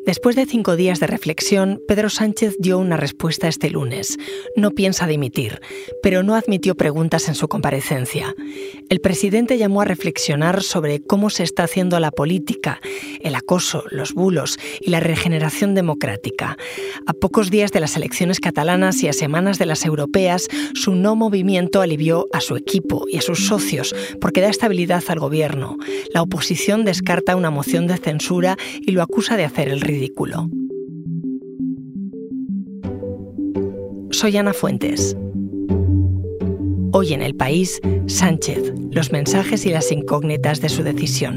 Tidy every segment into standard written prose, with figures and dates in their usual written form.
Después de 5 días de reflexión, Pedro Sánchez dio una respuesta este lunes. No piensa dimitir, pero no admitió preguntas en su comparecencia. El presidente llamó a reflexionar sobre cómo se está haciendo la política, el acoso, los bulos y la regeneración democrática. A pocos días de las elecciones catalanas y a semanas de las europeas, su no movimiento alivió a su equipo y a sus socios porque da estabilidad al gobierno. La oposición descarta una moción de censura y lo acusa de hacer el ridículo. Soy Ana Fuentes. Hoy en El País, Sánchez, los mensajes y las incógnitas de su decisión.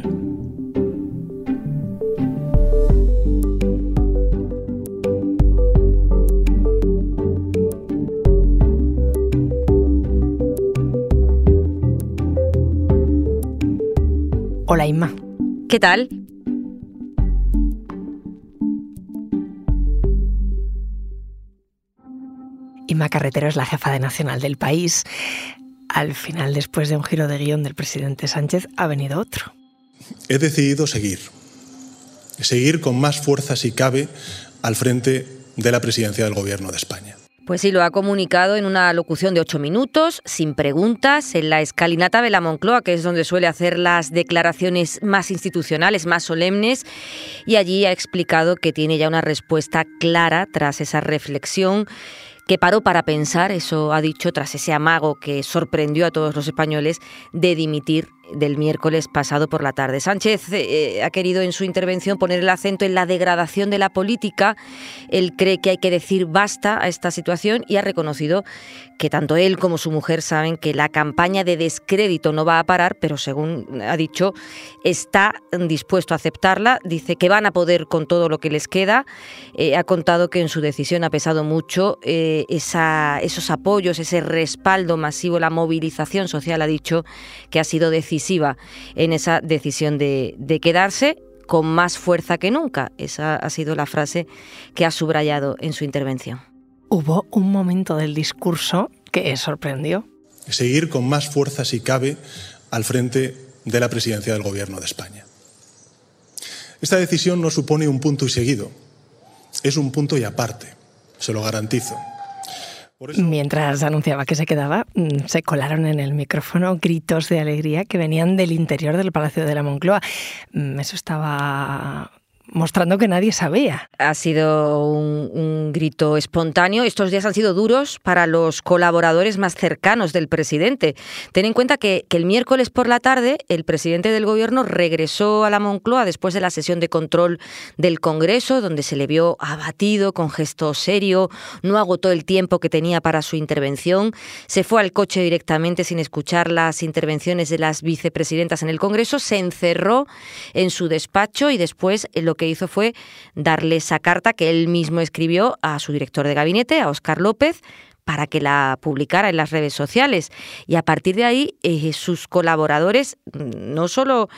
Hola, Inma. ¿Qué tal? Inma Carretero es la jefa de Nacional del País. Al final, después de un giro de guión del presidente Sánchez, ha venido otro. He decidido seguir con más fuerza si cabe al frente de la presidencia del Gobierno de España. Pues sí, lo ha comunicado en una locución de 8 minutos, sin preguntas, en la escalinata de la Moncloa, que es donde suele hacer las declaraciones más institucionales, más solemnes, y allí ha explicado que tiene ya una respuesta clara tras esa reflexión, que paró para pensar, eso ha dicho, tras ese amago que sorprendió a todos los españoles de dimitir del miércoles pasado por la tarde. Sánchez ha querido en su intervención poner el acento en la degradación de la política. Él cree que hay que decir basta a esta situación y ha reconocido que tanto él como su mujer saben que la campaña de descrédito no va a parar, pero según ha dicho, está dispuesto a aceptarla. Dice que van a poder con todo lo que les queda. Ha contado que en su decisión ha pesado mucho esos apoyos, ese respaldo masivo, la movilización social, ha dicho, que ha sido decisiva en esa decisión de quedarse con más fuerza que nunca. Esa ha sido la frase que ha subrayado en su intervención. Hubo un momento del discurso que sorprendió. Seguir con más fuerza si cabe al frente de la presidencia del Gobierno de España. Esta decisión no supone un punto y seguido, es un punto y aparte, se lo garantizo. Mientras anunciaba que se quedaba, se colaron en el micrófono gritos de alegría que venían del interior del Palacio de la Moncloa. Eso estaba mostrando que nadie sabía. Ha sido un grito espontáneo. Estos días han sido duros para los colaboradores más cercanos del presidente. Ten en cuenta que el miércoles por la tarde el presidente del Gobierno regresó a la Moncloa después de la sesión de control del Congreso, donde se le vio abatido, con gesto serio, no agotó el tiempo que tenía para su intervención, se fue al coche directamente sin escuchar las intervenciones de las vicepresidentas en el Congreso, se encerró en su despacho y después lo que hizo fue darle esa carta que él mismo escribió a su director de gabinete, a Óscar López, para que la publicara en las redes sociales. Y a partir de ahí, sus colaboradores, no solo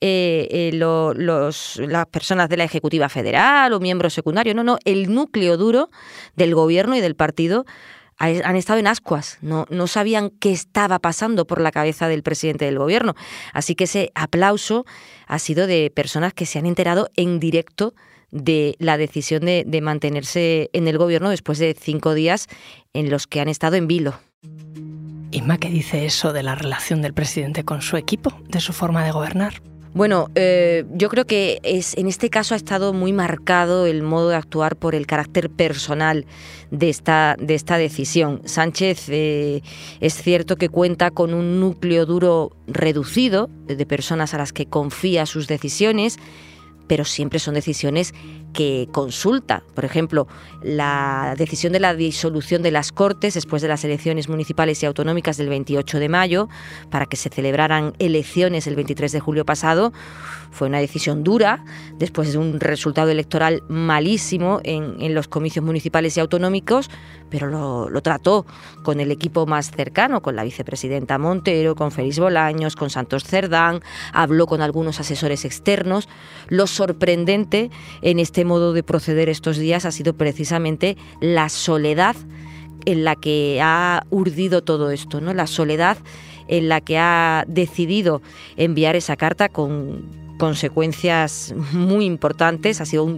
las personas de la Ejecutiva Federal o miembros secundarios, no, el núcleo duro del gobierno y del partido han estado en ascuas, no sabían qué estaba pasando por la cabeza del presidente del gobierno. Así que ese aplauso ha sido de personas que se han enterado en directo de la decisión de mantenerse en el gobierno después de 5 días en los que han estado en vilo. Inma, ¿qué dice eso de la relación del presidente con su equipo, de su forma de gobernar? Bueno, yo creo que en este caso ha estado muy marcado el modo de actuar por el carácter personal de esta decisión. Sánchez es cierto que cuenta con un núcleo duro reducido de personas a las que confía sus decisiones, pero siempre son decisiones que consulta. Por ejemplo, la decisión de la disolución de las Cortes después de las elecciones municipales y autonómicas del 28 de mayo, para que se celebraran elecciones el 23 de julio pasado, fue una decisión dura, después de un resultado electoral malísimo en los comicios municipales y autonómicos, pero lo trató con el equipo más cercano, con la vicepresidenta Montero, con Félix Bolaños, con Santos Cerdán, habló con algunos asesores externos. Lo sorprendente en este modo de proceder estos días ha sido precisamente la soledad en la que ha urdido todo esto, ¿no? La soledad en la que ha decidido enviar esa carta con consecuencias muy importantes. Ha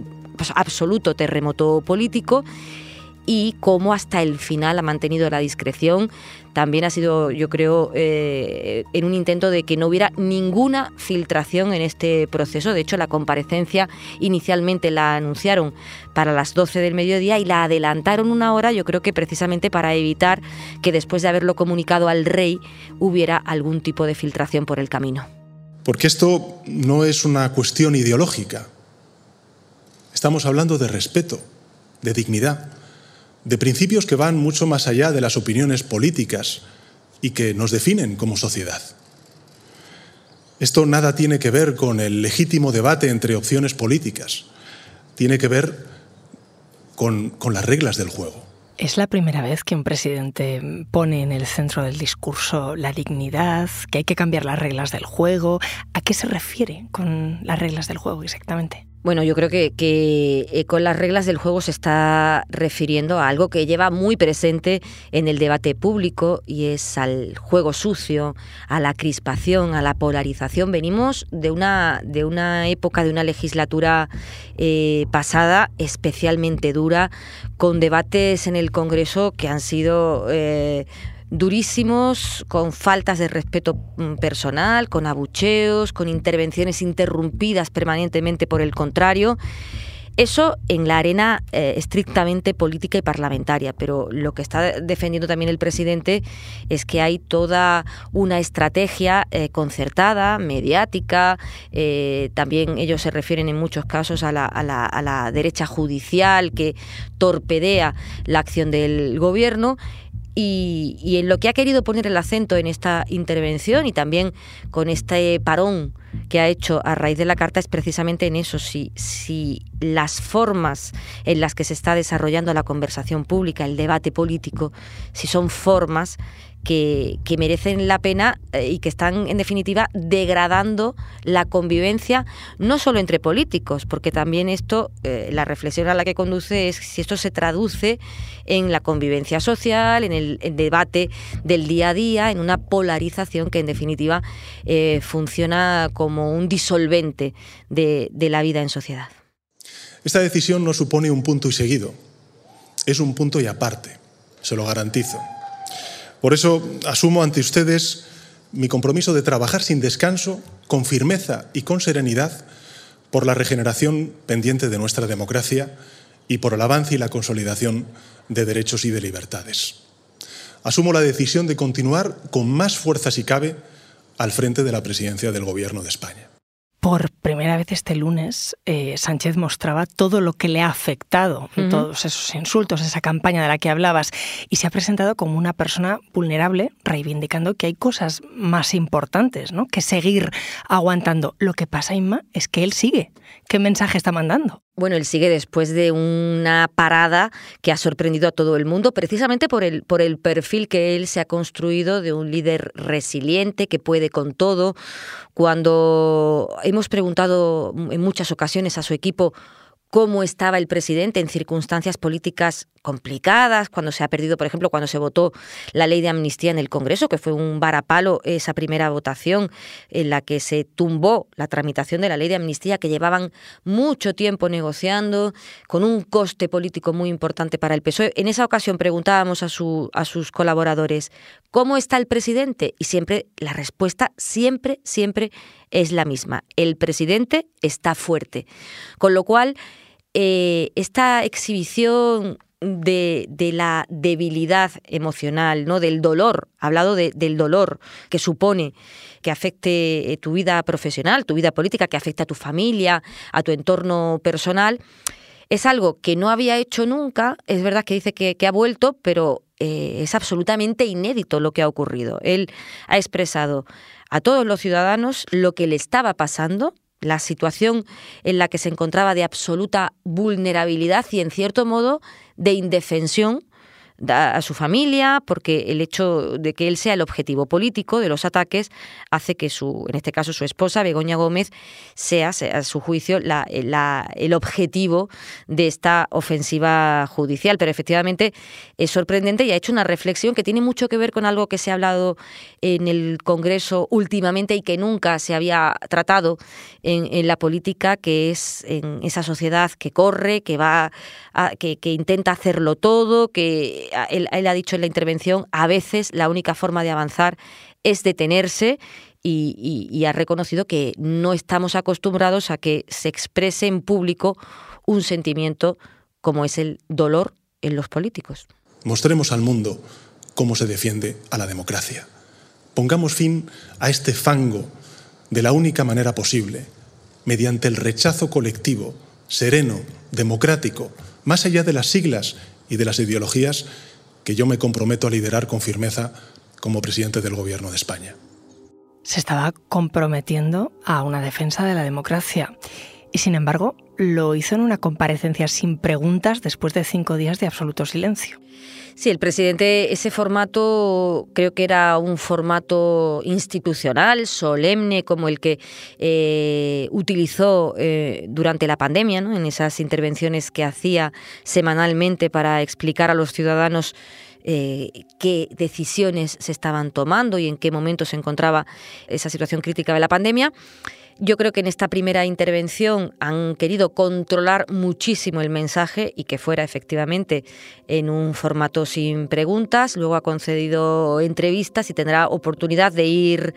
absoluto terremoto político, y cómo hasta el final ha mantenido la discreción. También ha sido, yo creo, en un intento de que no hubiera ninguna filtración en este proceso. De hecho, la comparecencia inicialmente la anunciaron para las 12 del mediodía y la adelantaron una hora, yo creo que precisamente para evitar que después de haberlo comunicado al rey hubiera algún tipo de filtración por el camino. Porque esto no es una cuestión ideológica. Estamos hablando de respeto, de dignidad, de principios que van mucho más allá de las opiniones políticas y que nos definen como sociedad. Esto nada tiene que ver con el legítimo debate entre opciones políticas. Tiene que ver con las reglas del juego. ¿Es la primera vez que un presidente pone en el centro del discurso la dignidad, que hay que cambiar las reglas del juego? ¿A qué se refiere con las reglas del juego exactamente? Bueno, yo creo que con las reglas del juego se está refiriendo a algo que lleva muy presente en el debate público, y es al juego sucio, a la crispación, a la polarización. Venimos de una época, de una legislatura pasada especialmente dura, con debates en el Congreso que han sido durísimos, con faltas de respeto personal, con abucheos, con intervenciones interrumpidas permanentemente por el contrario. Eso en la arena estrictamente política y parlamentaria, pero lo que está defendiendo también el presidente es que hay toda una estrategia concertada, mediática. También ellos se refieren en muchos casos a la derecha judicial que torpedea la acción del gobierno. Y en lo que ha querido poner el acento en esta intervención, y también con este parón que ha hecho a raíz de la carta, es precisamente en eso: si las formas en las que se está desarrollando la conversación pública, el debate político, si son formas que merecen la pena y que están, en definitiva, degradando la convivencia, no solo entre políticos, porque también esto, la reflexión a la que conduce es si esto se traduce en la convivencia social, en el debate del día a día, en una polarización que, en definitiva, funciona como un disolvente de la vida en sociedad. Esta decisión no supone un punto y seguido, es un punto y aparte, se lo garantizo. Por eso asumo ante ustedes mi compromiso de trabajar sin descanso, con firmeza y con serenidad, por la regeneración pendiente de nuestra democracia y por el avance y la consolidación de derechos y de libertades. Asumo la decisión de continuar con más fuerza, si cabe, al frente de la presidencia del Gobierno de España. Por primera vez este lunes, Sánchez mostraba todo lo que le ha afectado, todos esos insultos, esa campaña de la que hablabas, y se ha presentado como una persona vulnerable, reivindicando que hay cosas más importantes, ¿no?, que seguir aguantando. Lo que pasa, Inma, es que él sigue. ¿Qué mensaje está mandando? Bueno, él sigue después de una parada que ha sorprendido a todo el mundo, precisamente por el perfil que él se ha construido de un líder resiliente, que puede con todo. Cuando hemos preguntado en muchas ocasiones a su equipo cómo estaba el presidente en circunstancias políticas complicadas, cuando se ha perdido, por ejemplo, cuando se votó la ley de amnistía en el Congreso, que fue un varapalo esa primera votación en la que se tumbó la tramitación de la ley de amnistía, que llevaban mucho tiempo negociando, con un coste político muy importante para el PSOE. En esa ocasión preguntábamos a sus colaboradores, ¿cómo está el presidente? Y siempre la respuesta siempre es la misma: el presidente está fuerte. Con lo cual, esta exhibición de la debilidad emocional, ¿no?, del dolor, ha hablado del dolor que supone que afecte tu vida profesional, tu vida política, que afecte a tu familia, a tu entorno personal, es algo que no había hecho nunca. Es verdad que dice que ha vuelto, pero es absolutamente inédito lo que ha ocurrido. Él ha expresado a todos los ciudadanos lo que le estaba pasando, la situación en la que se encontraba de absoluta vulnerabilidad y, en cierto modo, de indefensión a su familia, porque el hecho de que él sea el objetivo político de los ataques hace que en este caso su esposa, Begoña Gómez, sea a su juicio el objetivo de esta ofensiva judicial. Pero efectivamente es sorprendente y ha hecho una reflexión que tiene mucho que ver con algo que se ha hablado en el Congreso últimamente y que nunca se había tratado en la política, que es en esa sociedad que corre, que intenta hacerlo todo, que él ha dicho en la intervención, a veces la única forma de avanzar es detenerse, y ha reconocido que no estamos acostumbrados a que se exprese en público un sentimiento como es el dolor en los políticos. Mostremos al mundo cómo se defiende a la democracia. Pongamos fin a este fango de la única manera posible, mediante el rechazo colectivo, sereno, democrático, más allá de las siglas y de las ideologías que yo me comprometo a liderar con firmeza como presidente del Gobierno de España. Se estaba comprometiendo a una defensa de la democracia y, sin embargo, lo hizo en una comparecencia sin preguntas después de 5 días de absoluto silencio. Sí, el presidente, ese formato creo que era un formato institucional, solemne, como el que utilizó durante la pandemia, ¿no? En esas intervenciones que hacía semanalmente para explicar a los ciudadanos qué decisiones se estaban tomando y en qué momento se encontraba esa situación crítica de la pandemia. Yo creo que en esta primera intervención han querido controlar muchísimo el mensaje y que fuera efectivamente en un formato sin preguntas. Luego ha concedido entrevistas y tendrá oportunidad de ir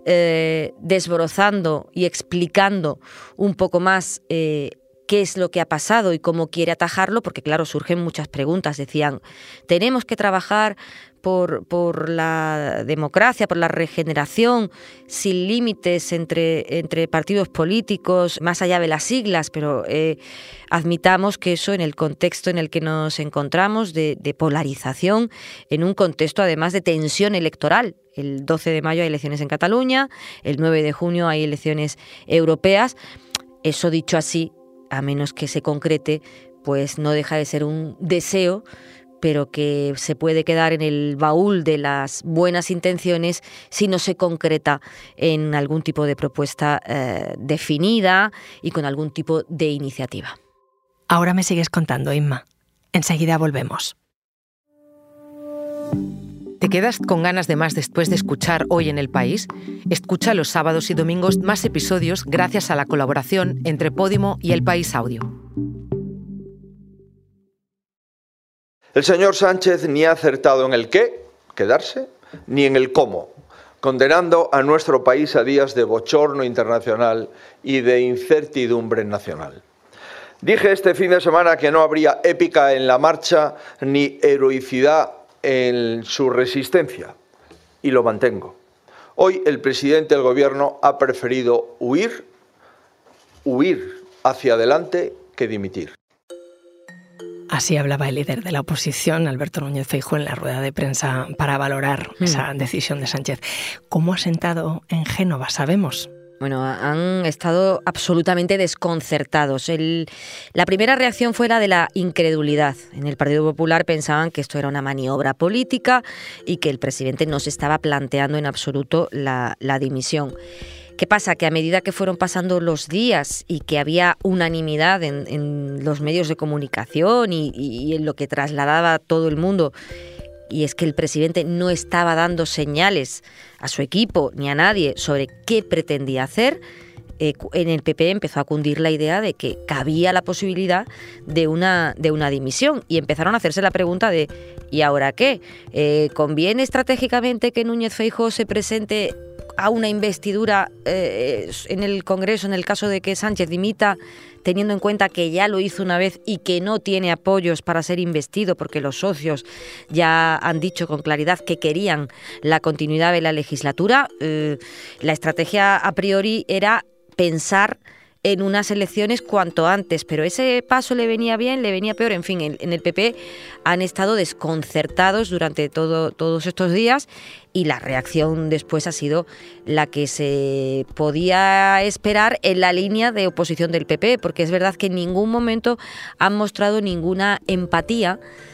desbrozando y explicando un poco más qué es lo que ha pasado y cómo quiere atajarlo, porque claro, surgen muchas preguntas. Decían, tenemos que trabajar por la democracia, por la regeneración, sin límites entre partidos políticos, más allá de las siglas, pero admitamos que eso en el contexto en el que nos encontramos, de polarización, en un contexto además de tensión electoral. El 12 de mayo hay elecciones en Cataluña, el 9 de junio hay elecciones europeas. Eso dicho así, a menos que se concrete, pues no deja de ser un deseo, pero que se puede quedar en el baúl de las buenas intenciones si no se concreta en algún tipo de propuesta definida y con algún tipo de iniciativa. Ahora me sigues contando, Inma. Enseguida volvemos. ¿Te quedas con ganas de más después de escuchar Hoy en el País? Escucha los sábados y domingos más episodios gracias a la colaboración entre Podimo y El País Audio. El señor Sánchez ni ha acertado en el qué, quedarse, ni en el cómo, condenando a nuestro país a días de bochorno internacional y de incertidumbre nacional. Dije este fin de semana que no habría épica en la marcha ni heroicidad en su resistencia, y lo mantengo. Hoy el presidente del Gobierno ha preferido huir hacia adelante que dimitir. Así hablaba el líder de la oposición, Alberto Núñez Feijóo, en la rueda de prensa para valorar esa decisión de Sánchez. ¿Cómo ha sentado en Génova? ¿Sabemos? Bueno, han estado absolutamente desconcertados. La primera reacción fue la de la incredulidad. En el Partido Popular pensaban que esto era una maniobra política y que el presidente no se estaba planteando en absoluto la dimisión. ¿Qué pasa? Que a medida que fueron pasando los días y que había unanimidad en los medios de comunicación y en lo que trasladaba todo el mundo, y es que el presidente no estaba dando señales a su equipo ni a nadie sobre qué pretendía hacer, en el PP empezó a cundir la idea de que cabía la posibilidad de una dimisión y empezaron a hacerse la pregunta de ¿y ahora qué? ¿Conviene estratégicamente que Núñez Feijóo se presente a una investidura en el Congreso en el caso de que Sánchez dimita, teniendo en cuenta que ya lo hizo una vez y que no tiene apoyos para ser investido porque los socios ya han dicho con claridad que querían la continuidad de la legislatura? La estrategia a priori era pensar en unas elecciones cuanto antes, pero ese paso le venía bien, le venía peor. En fin, en el PP han estado desconcertados durante todos estos días y la reacción después ha sido la que se podía esperar en la línea de oposición del PP, porque es verdad que en ningún momento han mostrado ninguna empatía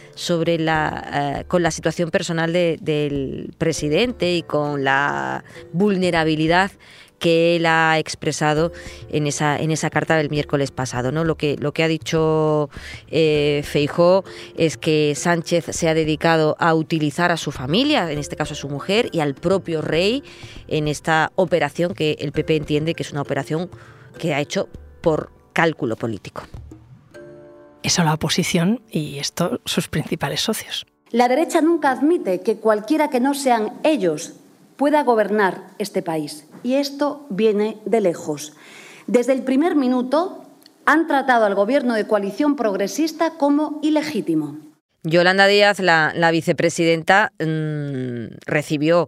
con la situación personal del presidente y con la vulnerabilidad que él ha expresado en esa carta del miércoles pasado, ¿no? Lo que ha dicho Feijóo es que Sánchez se ha dedicado a utilizar a su familia, en este caso a su mujer, y al propio rey en esta operación que el PP entiende que es una operación que ha hecho por cálculo político. Eso la oposición y esto sus principales socios. La derecha nunca admite que cualquiera que no sean ellos pueda gobernar este país. Y esto viene de lejos. Desde el primer minuto han tratado al gobierno de coalición progresista como ilegítimo. Yolanda Díaz, la vicepresidenta, recibió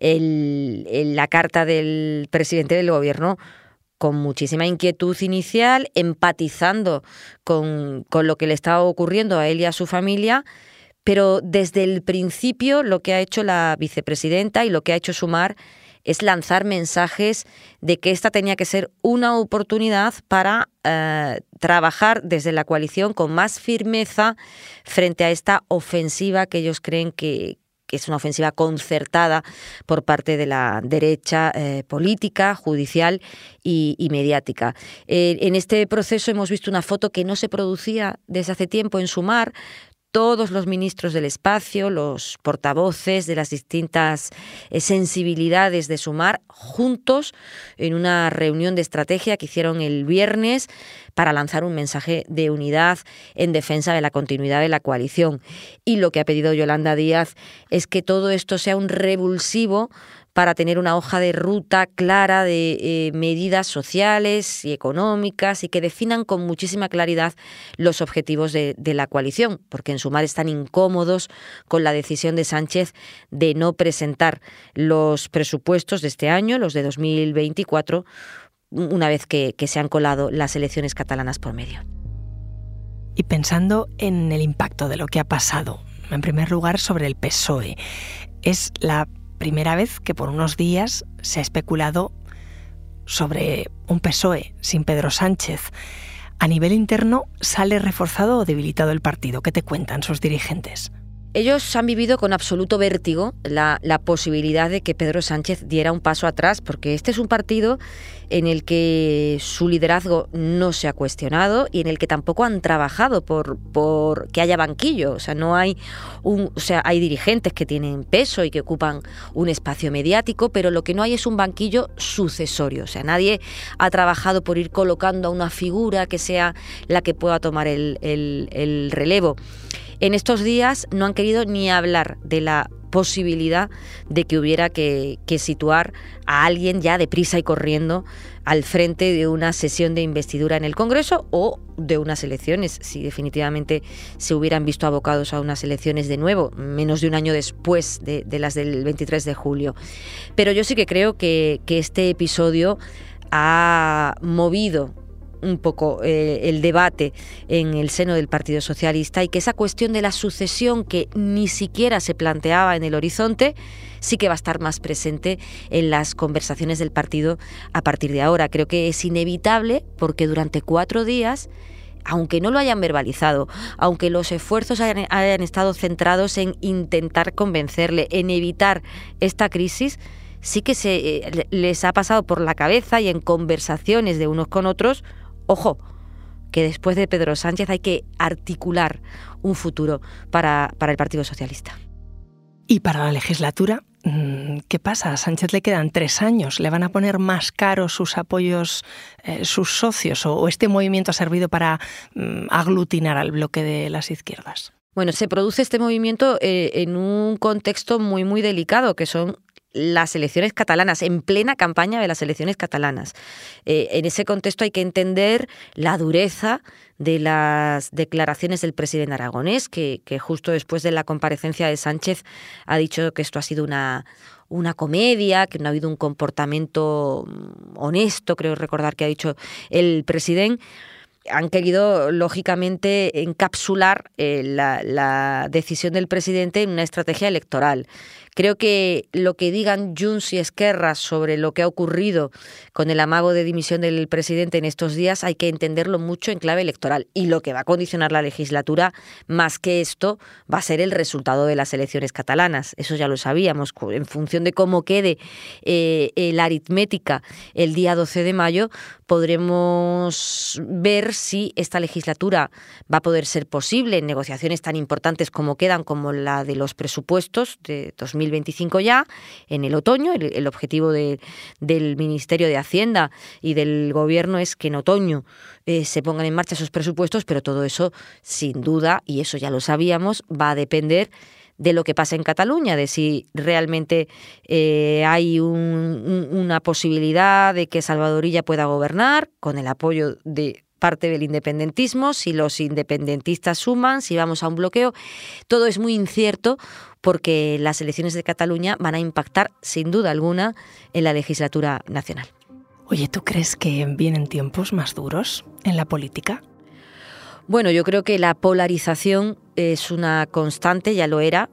la carta del presidente del gobierno con muchísima inquietud inicial, empatizando con lo que le estaba ocurriendo a él y a su familia, pero desde el principio lo que ha hecho la vicepresidenta y lo que ha hecho Sumar es lanzar mensajes de que esta tenía que ser una oportunidad para trabajar desde la coalición con más firmeza frente a esta ofensiva que ellos creen que es una ofensiva concertada por parte de la derecha política, judicial y mediática. En este proceso hemos visto una foto que no se producía desde hace tiempo en Sumar. Todos los ministros del espacio, los portavoces de las distintas sensibilidades de Sumar, juntos en una reunión de estrategia que hicieron el viernes para lanzar un mensaje de unidad en defensa de la continuidad de la coalición. Y lo que ha pedido Yolanda Díaz es que todo esto sea un revulsivo para tener una hoja de ruta clara de medidas sociales y económicas y que definan con muchísima claridad los objetivos de la coalición, porque en Sumar están incómodos con la decisión de Sánchez de no presentar los presupuestos de este año, los de 2024, una vez que se han colado las elecciones catalanas por medio. Y pensando en el impacto de lo que ha pasado, en primer lugar sobre el PSOE, es la primera vez que por unos días se ha especulado sobre un PSOE sin Pedro Sánchez. A nivel interno, ¿sale reforzado o debilitado el partido? ¿Qué te cuentan sus dirigentes? Ellos han vivido con absoluto vértigo la posibilidad de que Pedro Sánchez diera un paso atrás, porque este es un partido en el que su liderazgo no se ha cuestionado y en el que tampoco han trabajado por que haya banquillo. O sea, hay dirigentes que tienen peso y que ocupan un espacio mediático, pero lo que no hay es un banquillo sucesorio. O sea, nadie ha trabajado por ir colocando a una figura que sea la que pueda tomar el relevo. En estos días no han querido ni hablar de la posibilidad de que hubiera que situar a alguien ya deprisa y corriendo al frente de una sesión de investidura en el Congreso o de unas elecciones, si definitivamente se hubieran visto abocados a unas elecciones de nuevo, menos de un año después de las del 23 de julio. Pero yo sí que creo que este episodio ha movido un poco el debate en el seno del Partido Socialista y que esa cuestión de la sucesión que ni siquiera se planteaba en el horizonte sí que va a estar más presente en las conversaciones del partido a partir de ahora. Creo que es inevitable porque durante 4 días, aunque no lo hayan verbalizado, aunque los esfuerzos hayan estado centrados en intentar convencerle, en evitar esta crisis, sí que les ha pasado por la cabeza y en conversaciones de unos con otros, ojo, que después de Pedro Sánchez hay que articular un futuro para el Partido Socialista. ¿Y para la legislatura? ¿Qué pasa? A Sánchez le quedan 3 años. ¿Le van a poner más caros sus apoyos, sus socios? ¿O este movimiento ha servido para aglutinar al bloque de las izquierdas? Bueno, se produce este movimiento en un contexto muy, muy delicado, que son las elecciones catalanas, en plena campaña de las elecciones catalanas. En ese contexto hay que entender la dureza de las declaraciones del presidente aragonés, que justo después de la comparecencia de Sánchez ha dicho que esto ha sido una comedia, que no ha habido un comportamiento honesto, creo recordar que ha dicho el presidente. han querido, lógicamente, encapsular la decisión del presidente en una estrategia electoral. Creo que lo que digan Junts y Esquerra sobre lo que ha ocurrido con el amago de dimisión del presidente en estos días hay que entenderlo mucho en clave electoral. Y lo que va a condicionar la legislatura, más que esto, va a ser el resultado de las elecciones catalanas. Eso ya lo sabíamos. En función de cómo quede la aritmética el día 12 de mayo, podremos ver si esta legislatura va a poder ser posible en negociaciones tan importantes como quedan, como la de los presupuestos de 2025 ya, en el otoño. El objetivo del Ministerio de Hacienda y del Gobierno es que en otoño se pongan en marcha esos presupuestos, pero todo eso, sin duda, y eso ya lo sabíamos, va a depender de lo que pasa en Cataluña, de si realmente hay una posibilidad de que Salvador Illa pueda gobernar con el apoyo de parte del independentismo, si los independentistas suman, si vamos a un bloqueo. Todo es muy incierto porque las elecciones de Cataluña van a impactar, sin duda alguna, en la legislatura nacional. Oye, ¿tú crees que vienen tiempos más duros en la política? Bueno, yo creo que la polarización es una constante, ya lo era,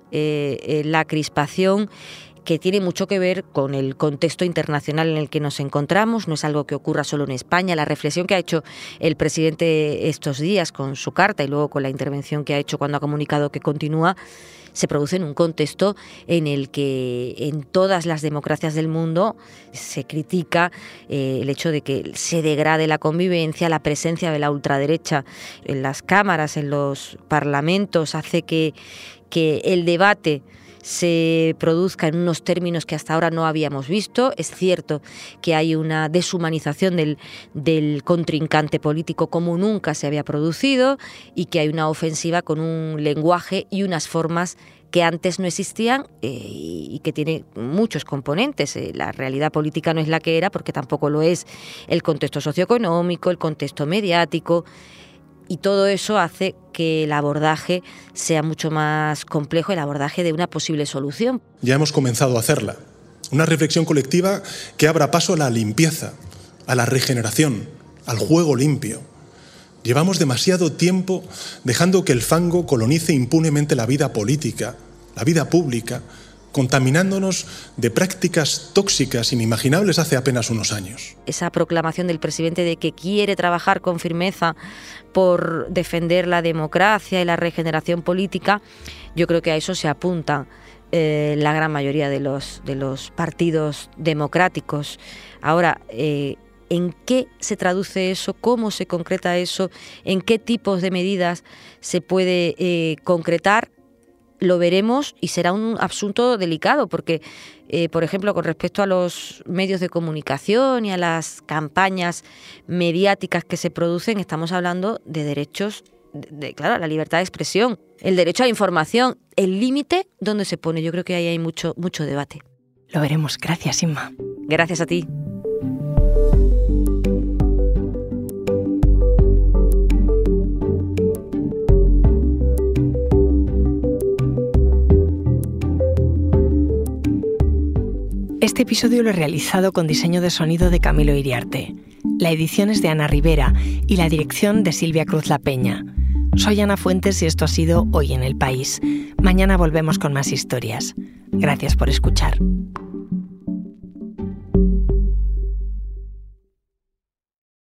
la crispación, que tiene mucho que ver con el contexto internacional en el que nos encontramos. No es algo que ocurra solo en España. La reflexión que ha hecho el presidente estos días con su carta y luego con la intervención que ha hecho cuando ha comunicado que continúa, se produce en un contexto en el que en todas las democracias del mundo se critica el hecho de que se degrade la convivencia, la presencia de la ultraderecha en las cámaras, en los parlamentos, hace que el debate se produzca en unos términos que hasta ahora no habíamos visto. Es cierto que hay una deshumanización del contrincante político como nunca se había producido y que hay una ofensiva con un lenguaje y unas formas que antes no existían y que tiene muchos componentes. La realidad política no es la que era porque tampoco lo es el contexto socioeconómico, el contexto mediático. Y todo eso hace que el abordaje sea mucho más complejo, el abordaje de una posible solución. Ya hemos comenzado a hacerla. Una reflexión colectiva que abra paso a la limpieza, a la regeneración, al juego limpio. Llevamos demasiado tiempo dejando que el fango colonice impunemente la vida política, la vida pública, contaminándonos de prácticas tóxicas inimaginables hace apenas unos años. Esa proclamación del presidente de que quiere trabajar con firmeza por defender la democracia y la regeneración política, yo creo que a eso se apunta la gran mayoría de los partidos democráticos. Ahora, ¿en qué se traduce eso? ¿Cómo se concreta eso? ¿En qué tipos de medidas se puede concretar? Lo veremos y será un asunto delicado porque, por ejemplo, con respecto a los medios de comunicación y a las campañas mediáticas que se producen, estamos hablando de derechos, claro, la libertad de expresión, el derecho a la información, el límite donde se pone. Yo creo que ahí hay mucho debate. Lo veremos. Gracias, Inma. Gracias a ti. Este episodio lo he realizado con diseño de sonido de Camilo Iriarte. La edición es de Ana Rivera y la dirección de Silvia Cruz La Peña. Soy Ana Fuentes y esto ha sido Hoy en el País. Mañana volvemos con más historias. Gracias por escuchar.